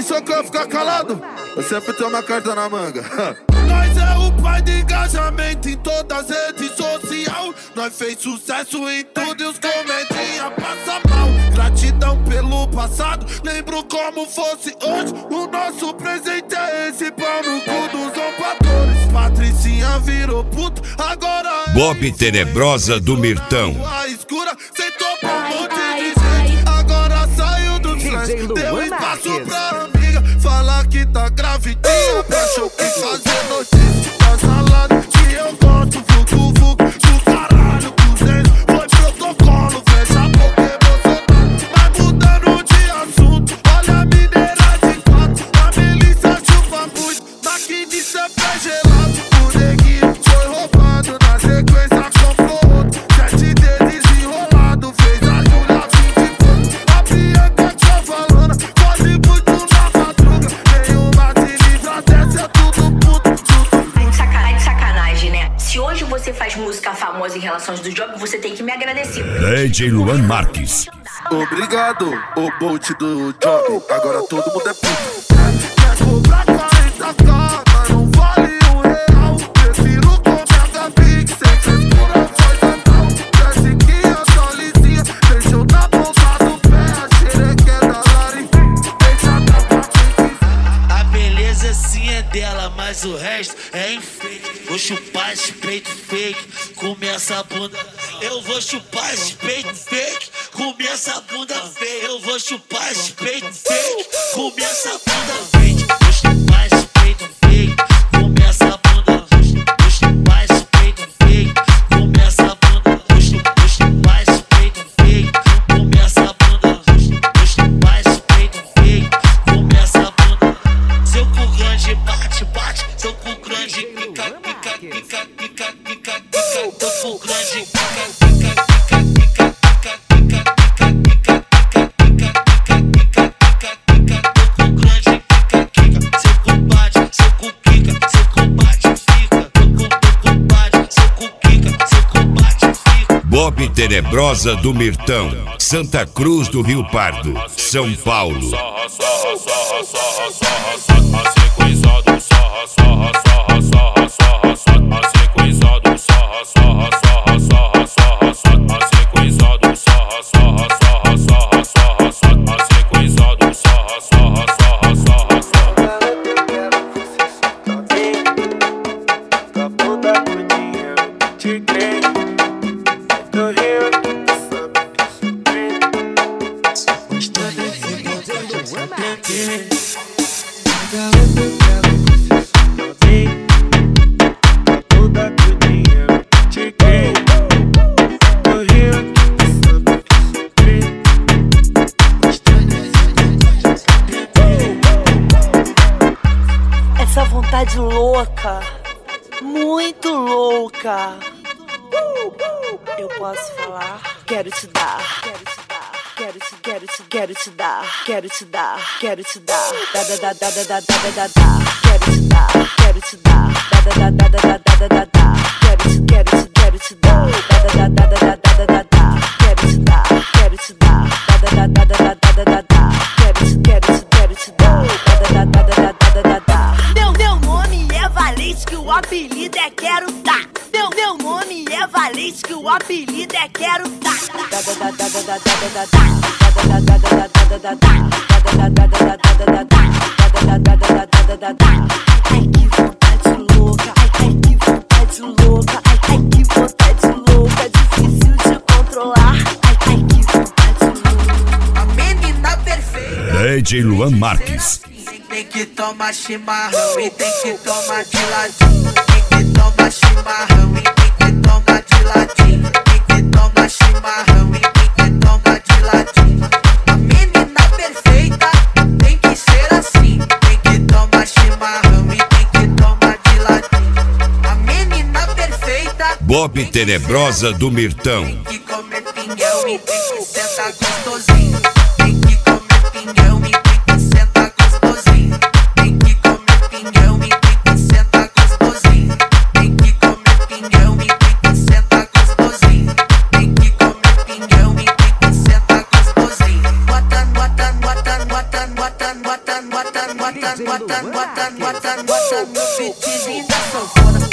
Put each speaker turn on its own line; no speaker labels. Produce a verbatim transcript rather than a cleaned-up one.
pensou que eu ia ficar calado? Eu sempre tenho uma carta na manga. Nós é o pai de engajamento em todas as redes sociais. Nós fez sucesso em tudo e os comentinhos passam mal. Gratidão pelo passado, lembro como fosse hoje. O nosso presente é esse, pau no cu dos zombadores. Patricinha virou puto, agora é
Bob Tenebrosa do Mirtão.
A escura sentou pra um monte de gente. Agora saiu do flash, deu espaço pra amiga. Falar que tá gravidinha, pra show que fazer notícia. Tá salada que eu gosto, vucu vucu do caralho, cruzeiro. Foi protocolo, fecha a boca emocionado. Vai mudando de assunto, olha a mineira de quatro. A milícia chupa muito, na quinta é pé gelado. O neguinho foi roubado, na sequência comprou outro. Sete dedos enrolado, fez a Júlia vinte e pouco. A Bianca Tchavalana, quase muito na madruga. Nenhuma se livra dessa, é tudo puto, tudo puto.
Sacanagem, sacanagem, né? Se hoje você faz música famosa em relações do job, você tem que me agradecer.
D J Luan Marques.
Obrigado, o Bolt do job. Agora todo mundo é puto. Quer cobrar quarenta k, mas não vale um real. Prefiro comprar da Pix, sem frescura, faz anal. Desce que a sua lisinha deixou na ponta do pé. A xerequinha da Lari, deixa dar pra quem quiser.
A beleza sim é dela, mas o resto é enfeite. Vou chupar esse peito fake, comer essa bunda. Eu vou chupar esse peito fake, comer essa bunda feia. Eu vou chupar esse peito fake, comer essa bunda fake. Vou chupar esse peito fake, comer essa bunda. Vou chupar esse peito fake, comer essa bunda. Vou chupar esse peito fake, comer essa bunda. Vou chupar esse peito fake, comer essa bunda. Seu cu grande bate, bate. Seu cu grande pica, pica, pica, pica, pica, pica. Seu cu grande pica, pica, pica, pica, pica, pica, pica, pica, pica, pica, pica, pica, pica. Seu cu grande pica, pica. Seu cu bate, seu cu pica, seu cu bate, fica. Seu cu bate, seu cu pica, seu cu bate, fica.
Bob Tenebrosa do Mirtão. Santa Cruz do Rio Pardo, São Paulo.
Sorra, sorra, sorra, sorra, sorra, sorra. A sequência do sorra, sorra, sorra, sorra, sorra, sorra. A sequência do sorra, sorra, sorra, sorra, sorra, sorra. A sequência do sorra, sorra, sorra, sorra, sorra, sorra. A sequência do sorra, sorra, sorra, sorra, sorra.
Com a bunda do dinheiro, te creio. Do Rio, tu sabe que sou preto. Se gosta desse mundo, você tem que.
Essa vontade louca, muito louca. Eu posso falar? Quero te dar, quero te dar, quero te, quero te, quero te dar, quero te dar, quero te dar, da da da da da da da da da, quero te dar, quero te dar, da da da da da da da da, quero te, quero te, quero te dar, da da da da da da da da, quero te dar, quero te dar, da da da da da da da da, quero te, quero te, quero te dar, da da da da da da da. Meu meu nome é Valente, que o apelido é Quero Dar. Meu, meu nome é Valente, que o apelido é Quero Dar. Ai que vontade louca, ai que vontade louca, ai que vontade louca, difícil de controlar. Ai que vontade louca.
A menina perfeita.
D J Luan Marques.
Tem que tomar chimarrão e tem que tomar de ladinho. Tem que tomar chimarrão e tem que tomar de ladinho. Tem que tomar chimarrão e tem que tomar de ladinho. A menina perfeita tem que ser assim. Tem que tomar chimarrão e tem que tomar de ladinho. A menina perfeita.
Bob Tenebrosa do Mirtão.
Tem que comer pinhão e tem que sentar gostosinho. Tem que comer pinhão e tem que sentar gostosinho. Tem que comer pinhão e tem que sentar gostosinho. Tem que comer pinhão e tem que sentar gostosinho. Tem que comer pinhão e tem que sentar gostosinho. Bota, bota, bota, bota, bota, bota, bota.
bota, bota, bota, bota, bota no beatzinho da sanfona.